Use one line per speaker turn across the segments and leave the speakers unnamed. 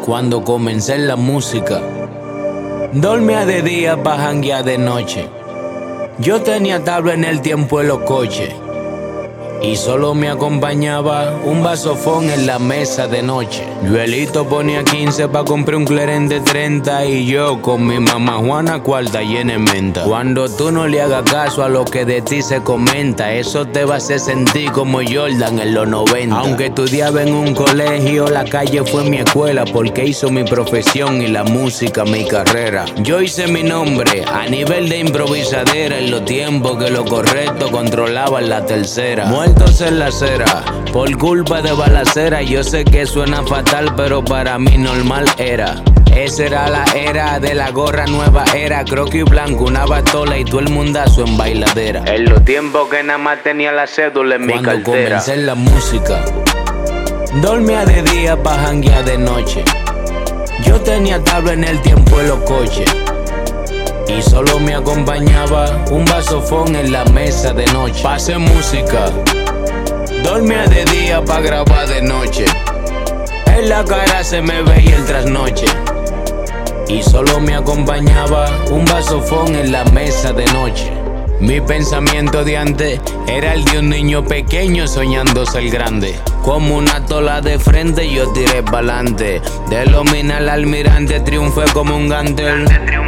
Cuando comencé en la música, dormía de día pa' janguear de noche. Yo tenía tabla en el tiempo de los coches y solo me acompañaba un vasofón en la mesa de noche. Yuelito ponía 15 pa' comprar un Cleren de 30 y yo con mi mamá Juana cuarta llena de menta. Cuando tú no le hagas caso a lo que de ti se comenta, eso te va a hacer sentir como Jordan en los 90. Aunque estudiaba en un colegio, la calle fue mi escuela porque hizo mi profesión y la música mi carrera. Yo hice mi nombre a nivel de improvisadera en los tiempos que lo correcto controlaban la tercera. Muertos en la acera por culpa de balacera. Yo sé que suena fatal, pero para mí normal era. Esa era la era de la gorra nueva era. Croquis blanco, una bastola y todo el mundazo en bailadera. En los tiempos que nada más tenía la cédula en mi cartera. Cuando comencé en la música, dormía de día pa' janguear de noche. Yo tenía tabla en el tiempo de los coches y solo me acompañaba un vasofón en la mesa de noche. Pasé música, dormía de día pa' grabar de noche. En la cara se me veía el trasnoche y solo me acompañaba un vasofón en la mesa de noche. Mi pensamiento de antes era el de un niño pequeño soñando ser grande. Como una tola de frente yo tiré pa'lante. De lo mina al almirante triunfé como un gantel.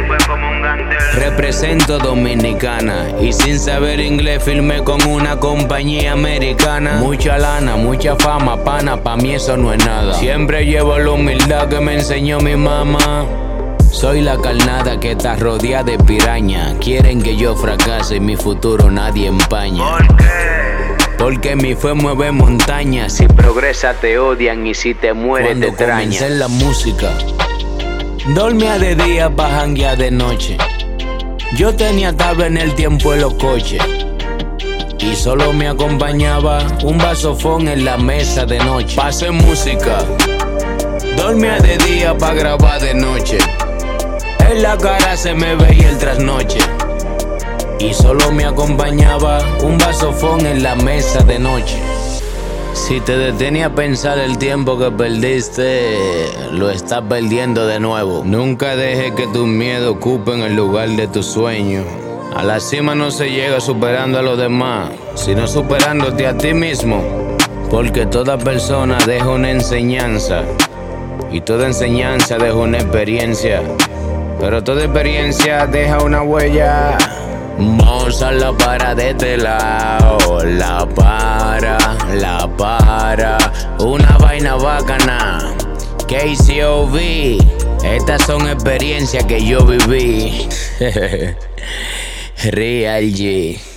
Represento Dominicana y sin saber inglés firmé con una compañía americana. Mucha lana, mucha fama, pana, pa' mí eso no es nada. Siempre llevo la humildad que me enseñó mi mamá. Soy la carnada que está rodeada de piraña. Quieren que yo fracase y mi futuro nadie empaña.
¿Por qué?
Porque mi fe mueve montañas. Si progresa te odian y si te mueres te extrañan. Cuando comencé en la música, dormía de día pa' janguear de noche. Yo tenía tabla en el tiempo de los coches y solo me acompañaba un vasofón en la mesa de noche. Pasé música, dormía de día pa' grabar de noche. En la cara se me veía el trasnoche y solo me acompañaba un vasofón en la mesa de noche. Si te detenía a pensar el tiempo que perdiste, lo estás perdiendo de nuevo. Nunca dejes que tus miedos ocupen el lugar de tus sueños. A la cima no se llega superando a los demás, sino superándote a ti mismo. Porque toda persona deja una enseñanza y toda enseñanza deja una experiencia. Pero toda experiencia deja una huella. Vamos a la para de este lado. La para. Una vaina bacana. KCOV. Estas son experiencias que yo viví. Real G.